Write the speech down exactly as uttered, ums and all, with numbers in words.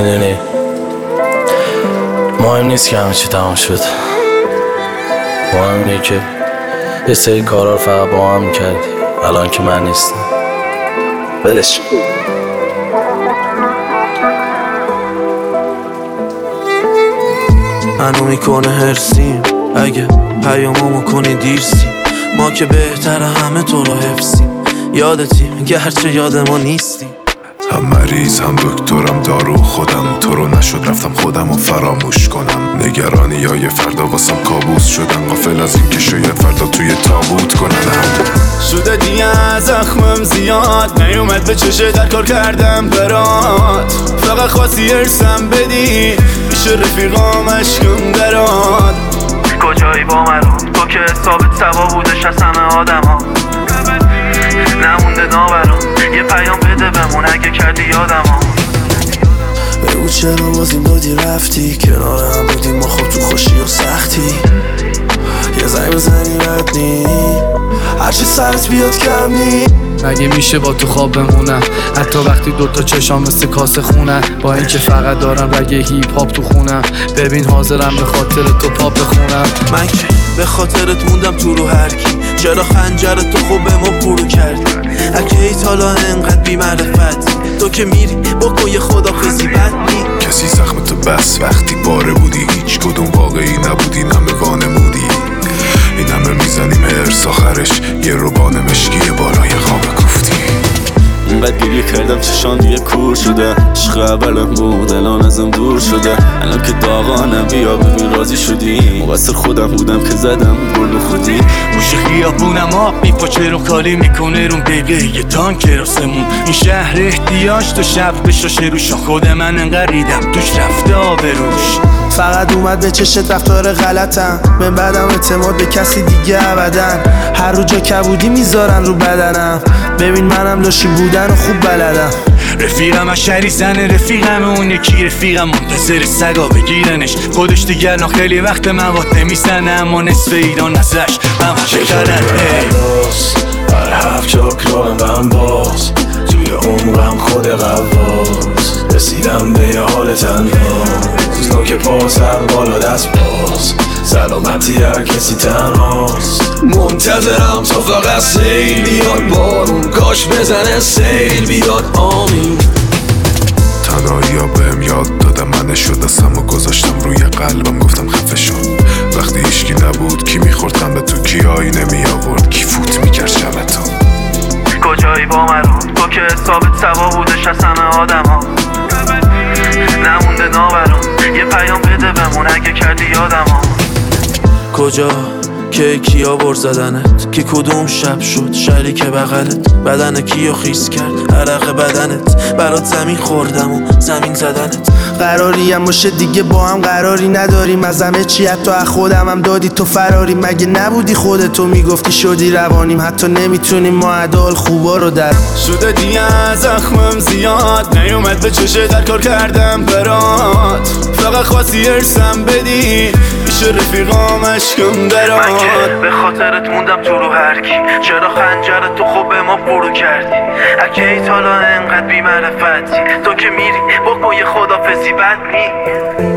میدونی مهم نیست که همه چی تمام شد، مهم اینه که یه سری کارا رو فقط با هم میکردی الان که من نیستم. بدش منو میکنه هرسیم اگه پیاممو کنی دیرسی، ما که بهتره همه تو رو حفظیم. یادتی گرچه یاد ما نیستی. هم مریض هم دکترم دارو خودم، تو رو نشد رفتم خودم رو فراموش کنم. نگرانی های فردا واسم کابوس شدن، غافل از این که شاید فردا توی تابوت کننم. شده دیگه زخمم زیاد نیومد به چشه در کار کردم برات، فقط خواستی ارسم بدی پیش رفیقام اشکم درات. کجایی با من تو که ثابت سوا بودش از همه آدم ها، نمونده نابرام یه پیام بده بمون اگه کردی یادم ها. بگو چرا باز این بادی رفتی، کنار هم بودیم ما خب تو خوشی و سختی. یه زنگ بزنی رد نی هرچی سرت بیاد کم نی. مگه میشه با تو خواب بمونم حتی وقتی دوتا چشام مثل کاسه خونن، با اینکه فقط دارم رگ هیپ هاپ تو خونم. ببین حاضرم به خاطر تو پاپ بخونم. من که به خاطرت موندم تو رو هر کی، چرا خنجر تو خوب به ما پرو کردی. اگه ایت حالا انقدر بی معرفت تو که میری بکن یه خدافزی بد نی. کسی زخم تو بس وقتی باره بودی، هیچ کدوم واقعی نبودی همه وانمودی. این همه میزنیم هرس آخرش یه روبان مشکی بالای خواب گفتی. اینقدر گریه کردم چشان دیگه کور شده، عشق اولم بود الان ازم دور شده. الان که داغانم بیا ببین راضی شدی، مقصر خودم بودم که زدم گل خودی. موش خیابونم آب میپاچه رو کاری میکنه رو بیبه یه تانک راسمون. این شهر احتیاج تو شب بشاشه روش، خود من انقریدم توش رفته آبروش. فقط اومد به چشت رفتار غلطم، من بعدم اعتماد به کسی دیگه ابدن. هر رو جا کبودی میذارن رو بدنم، ببین منم لاشی بودن و خوب بلدم. رفیقم اشری زنه رفیقم اون یکی رفیقم منتظر سگا بگیرنش. خودش دیگر نا خیلی وقت مواد نمیزنه، اما نصف ایران ازش مواشه کردن. هر هفت چاک راهم بهم باز، توی عمرم خود قواز. رسیدم به یه حال تنهاز، نوک پا سر بالا دست باز. سلامتی هر کسی تنهاست، منتظرم تا فقط سیل بیاد بارون، کاش بزنه سیل بیاد آمین. تنهایی ها بهم یاد دادم من شد دستم و گذاشتم روی قلبم گفتم خفه شد. وقتی هیچکی نبود کی میخوردم به تو، کی آینه می آورد کی فوت میکرد شبتون. کجایی با من تو که ثابت سوا بودش از همه آدم ها، نمونده نابرام یه پیام بده بمون اگه کردی یادم ها. کجا که کیا بر زدنت، که کدوم شب شد شریک بغلت. بدن کیو خیس کرد عرق بدنت، برات زمین خوردم و زمین زدنت. قراری هم باشه دیگه با هم قراری نداریم، از همه چی حتی از خودم هم دادی تو فراری. مگه نبودی خودتو میگفتی شدی روانیم، حتی نمیتونیم ما عدال خوبا رو در. شده دیگه زخمم زیاد نیومد به چشه در کار کردم برات، فقط خواستی ارسم بدی پیش رفیقام اشکم درات. من که به خاطرت موندم تو رو هر کی، چرا خنجر تو خوب به ما پرو کردی. اگه ایت حالا انقدر بی معرفتی تو که میری بکن یه خدافزی بد نی.